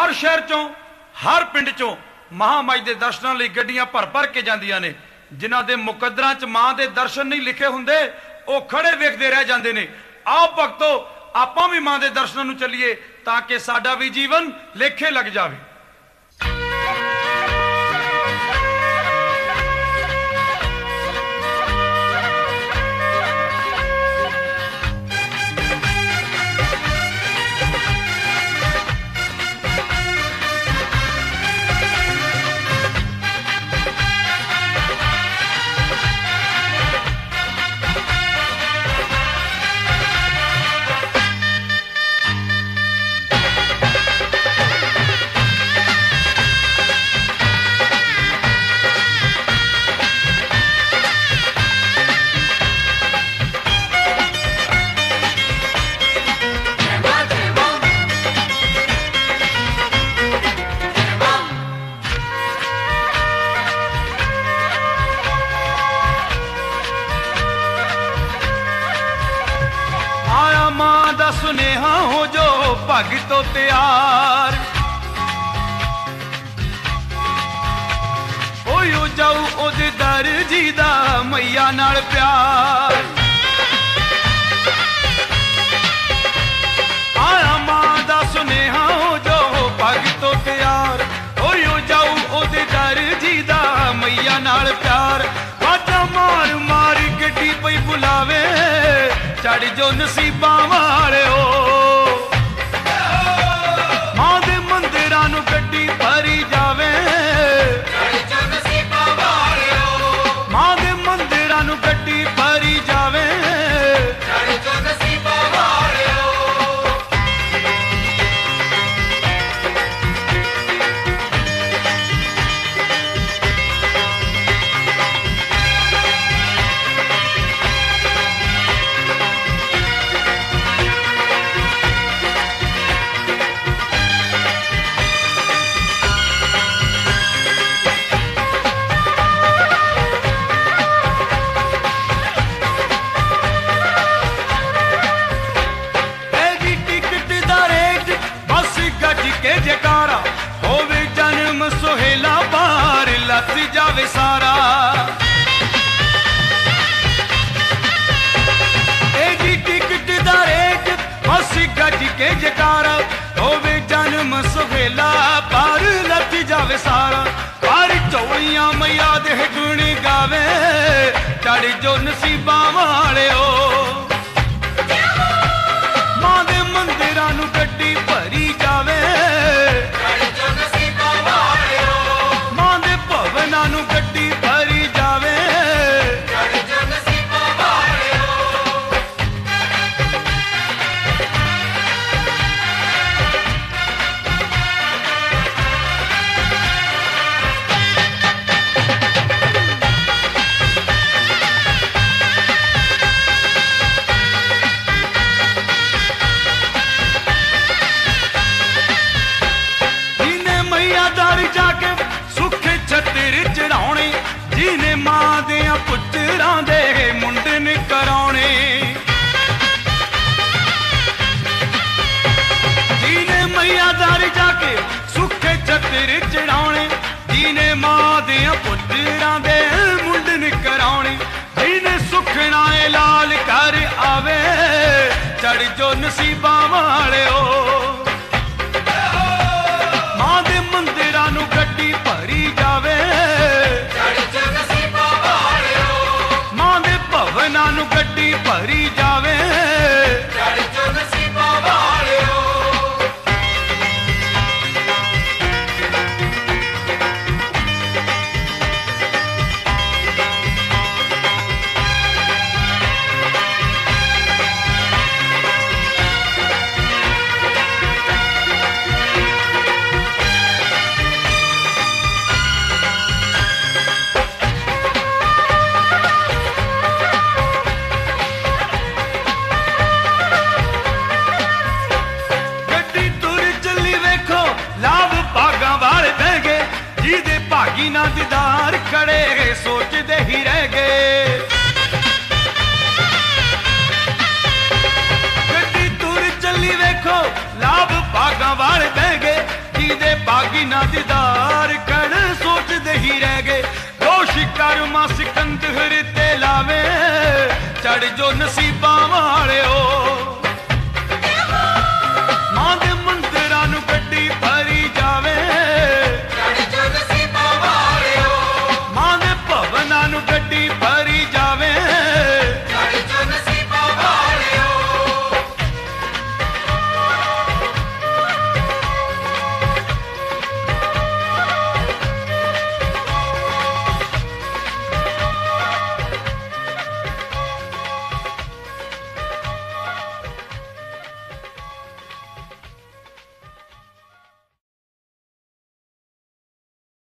हर शहर चों हर पिंड चों महामाई के दर्शनों लई गड्डियां भर भर के जांदियां ने। जिन्हां दे मुकद्दरां च मां दे दर्शन नहीं लिखे हुंदे वो खड़े वेखदे रह जांदे ने। आओ भगतो आपां भी मां दे दर्शनां नूं चलीए ताकि साडा भी जीवन लेखे लग जावे। सुनेहा हो जो भगतो तैयार हो जाऊ ओदे दर जी दा मैया नाल प्यार। आया मां दा सुनेहा हो जो भगतो तैयार हो जाऊ ओदे दर जी दा मैया नाल प्यार। बाजा मार मार गड्डी पई बुलावे चढ़ जो नसीबा वाले हो। मां दे मंदिरां नूं गड्डी भरी जावे मां दे मंदिरां नूं गड्डी भरी जावे। सोहेला बार लत जावे सारा एडी टिकट दा रेट बस गज के जकारा होवे जन्म सोहेला बार लत जावे सारा। पर चौड़ियां मैया दे गुण गावे चढ़ जो नसीबा वाले हो। मां दे मंदिरां नूं गड्डी भरी जावे नू गड्डी भरी जावे। जिन्हें मैया दर जाके सुख छतिर चढ़ाने जिन्हें मां दे पुत्रां दे मुंडन कराने। जिन्हें मैया दर जाके सुख छतिर चढ़ाने जिन्हें मां दे पुत्रां दे मुंडन कराने। जिन्हें सुखना लाल कर आवे चढ़ जो नसीबा वाले हो। मां दे मंदिरां नूं गड्डी भरी जावे मां दे भवनां नूं गड्डी भरी जावे। भागी ना दीदार खड़े सोचते ही रह गए। गड्डी तुर चली वेखो लाभ भागा वाले बह गए। ਹੋਇਆ ਦੀਦਾਰ ਕਣ ਸੋਚਦੇ ਹੀ ਰਹਿ ਗਏ। ਰੋਸ਼ ਕਰਮਾ ਸਿਕੰਦਰ ਤੇ ਲਾਵੇ ਚੜ ਜੋ ਨਸੀਬਾਂ ਵਾਲਿਓ। ਮਾਂ ਦੇ ਮੰਦਰਾਂ ਨੂੰ ਗੱਡੀ